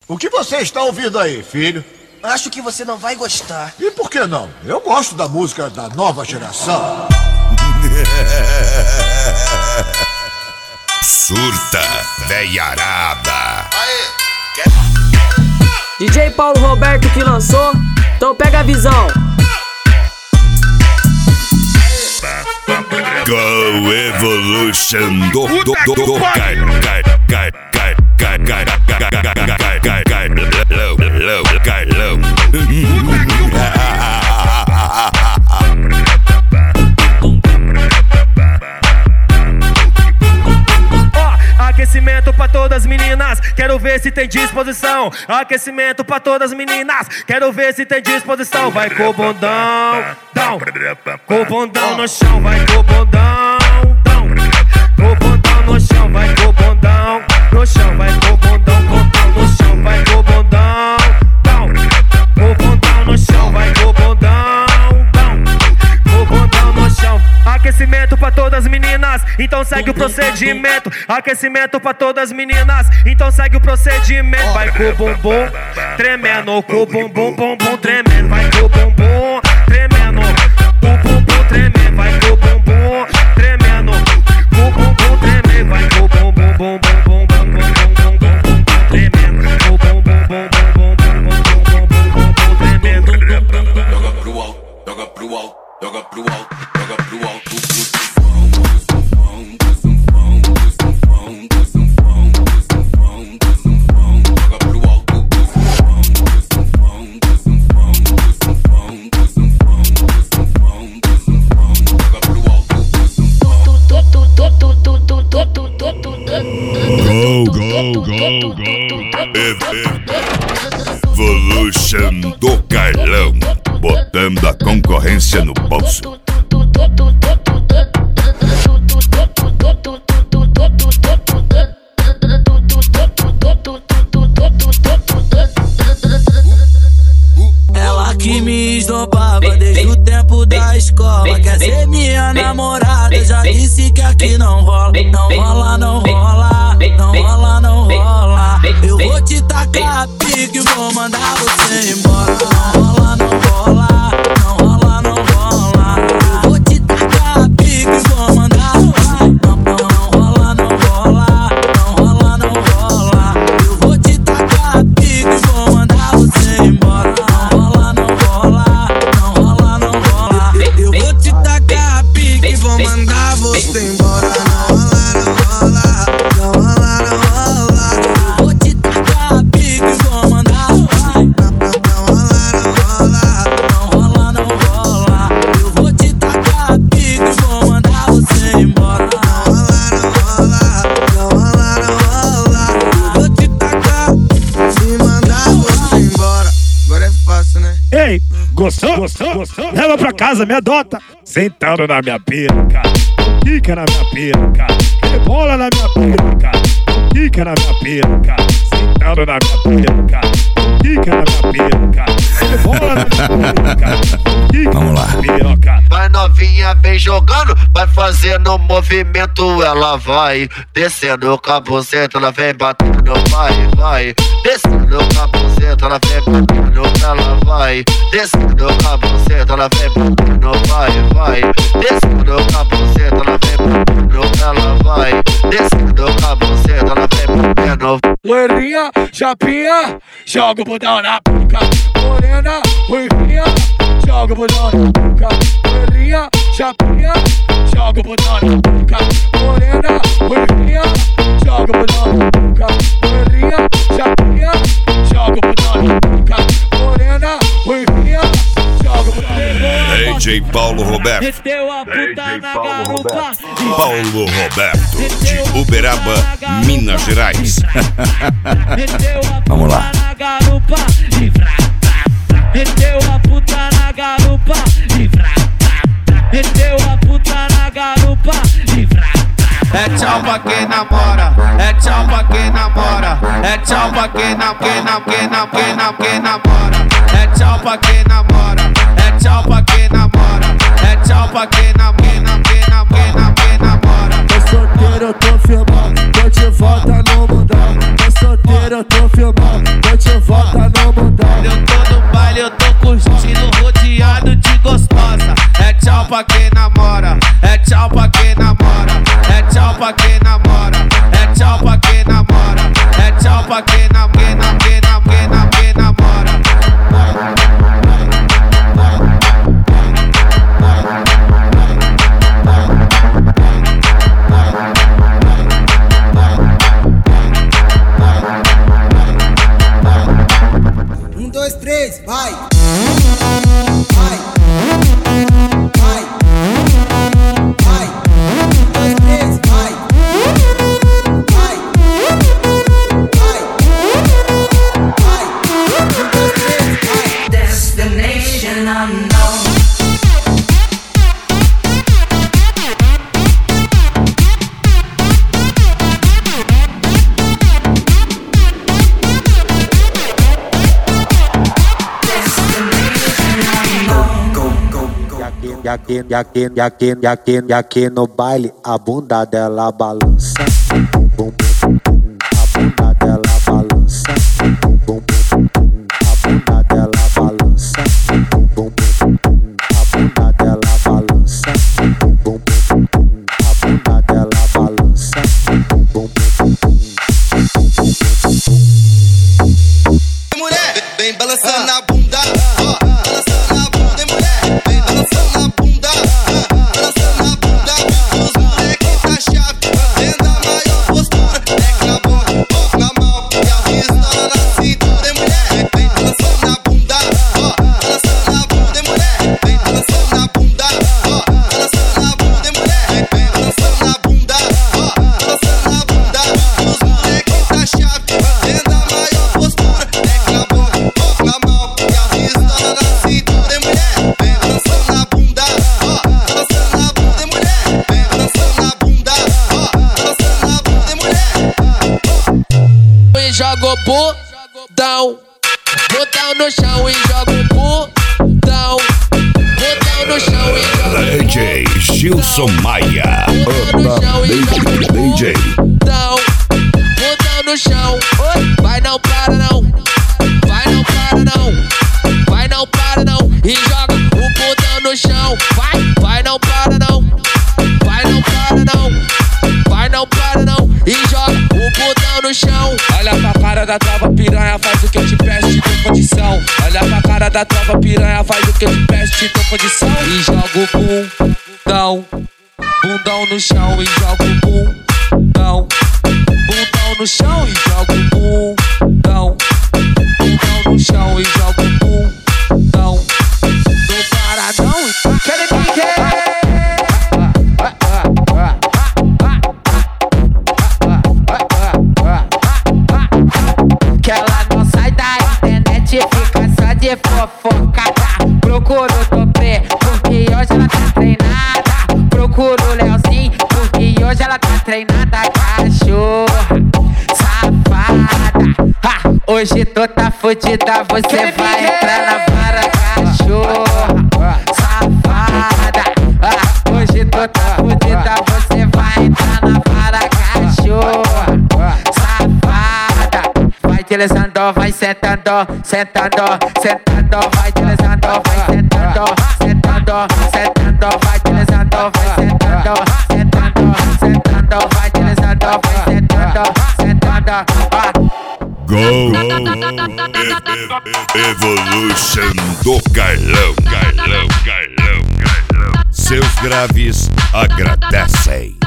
O que você está ouvindo aí, filho? Acho que você não vai gostar. E por que não? Eu gosto da música da nova geração. Surta, veiarada. DJ Paulo Roberto que lançou, então pega a visão. Go Evolution do Aquecimento pra todas as meninas, quero ver se tem disposição. Aquecimento pra todas as meninas, quero ver se tem disposição. Vai com o bundão, down, com o bundão no chão. Vai com o bundão, down, com o bundão no chão. Vai com o bundão no chão. Vai com o bundão no chão. Vai com o bundão, down, com o bundão no chão. Vai com o bundão, down, com o bundão no chão. Aquecimento pra todas as meninas, então segue o procedimento. Aquecimento pra todas as meninas, então segue o procedimento. Vai com o bumbum tremendo, com o bumbum tremendo. Vai com o bumbum tremendo, o bumbum tremendo. Vai com o bumbum tremendo, o bumbum tremendo. Vai com o bumbum tremendo, o bumbum tremendo. Joga pro alto, joga pro alto, joga pro alto, joga pro alto. Evolution do Carlão, botando a concorrência no bolso. Ela que me esnobava desde o tempo da escola, quer ser minha namorada, já disse que aqui não rola. Não rola, não rola, não rola, não rola. Eu vou te tacar pique, vou mandar você embora. Não rola, não rola, não rola, não rola. Eu vou te tacar pique, vou mandar você embora. Não rola, não rola, não rola, não rola. Eu vou te tacar pique, vou mandar você embora. Não rola, não rola, não rola, não rola. Eu vou te tacar pique, vou mandar você embora. Não rola, não rola, não rola. Eu vou te tacar pique, vou mandar você embora. Não rola, não rola. Eu vou te tacar pique, vou mandar você embora. Não rola, não rola, não rola. Eu vou te tacar e mandar você embora. Agora é fácil, né? Ei, gostou? Gostou? Leva pra casa, me adota. Sentado na minha piroca, quica na minha piroca, rebola na minha piroca, quica na minha piroca. Sentado na minha piroca, quica na minha piroca, rebola na minha piroca. Vamos lá. Piroca. Vai novinha, vem jogando, vai fazendo movimento, ela vai descendo com a buceta, ela vem batendo, vai descendo com a buceta, ela vem batendo, ela vai descendo com a buceta, ela vem batendo, vai descendo com a buceta, ela vem batendo, ela vai descendo com a buceta, ela vem batendo. Loirinha, chapinha, joga o bundão na boca. Morena, ruivinha, joga o bundão na boca. Loirinha, chapinha, joga o bundão na boca. Morena, ruivinha, joga o bundão na boca. Loirinha, chapinha, joga o bundão na boca. Morena, ruivinha, joga o bundão na boca. DJ Paulo Roberto. Meteu a puta na garupa. Paulo Roberto, de Uberaba, Minas Gerais. Vamos lá. Meteu a puta na garupa e vrá. Meteu a puta na garupa e vrá. É tchau pra quem namora, é tchau pra quem namora, é tchau pra quem namora, é tchau pra quem namora, é tchau pra quem namora, é tchau pra quem namora. Tô solteiro, eu tô filmando, tô de volta no mundão. Tô solteiro, eu tô filmando. noite volta no mundão. Eu tô no baile, eu tô curtindo, rodeado de gostosa. É tchau pra quem namora, é tchau pra quem namora, é tchau pra quem namora, é tchau pra quem namora, é tchau pra quem namora. Vai! Vai! Vai! Vai! 1, 2, 3, vai! Vai! Vai! Vai! 1, 2, 3, vai! Destination unknown. E aqui no baile a bunda dela balança, bum, bum, bum, a bunda dela balança, bum, bum, bum, a bunda dela balança, bum, bum, bum, a bunda dela balança, bum, bum, bum, a bunda dela balança, bum, bum, bum. Mulher, vem balançando a bunda, ó, balançando a bunda, mulher, vem balançando a bunda. Joga o botão, botão no chão e joga o botão, botão no chão e joga o DJ Gilson Maia, DJ botão, botão no chão, vai não para não, vai não para não, vai não para não, e joga o botão no chão, vai não para não, vai não para não, vai não para não, e joga o botão no chão. Olha pra cara da trova piranha, faz o que eu te peço, te dou condição. Olha pra cara da trova piranha, faz o que eu te peço, te dou condição. E joga o bundão, bundão no chão, e joga o bundão, bundão no chão, e joga o bundão, bundão no chão, e joga o bundão. Não para não, que ela não sai da internet, fica só de fofoca. Procuro o Topê, porque hoje ela tá treinada. Procuro o Leozinho, porque hoje ela tá treinada. Cachorra, safada, hoje tu tá fudida, você vai entrar na vara. Cachorra, safada, hoje tu tá fudida, você vai entrar na vara. Cachorra, safada, vai deslizando, vai sentando, sentando, sentando, vai deslizando, vai sentando, sentando, sentando, vai deslizando, vai sentando, sentando, sentando, vai deslizando, vai sentando, sentando. Go! Evolution do Carlão. Seus graves agradecem.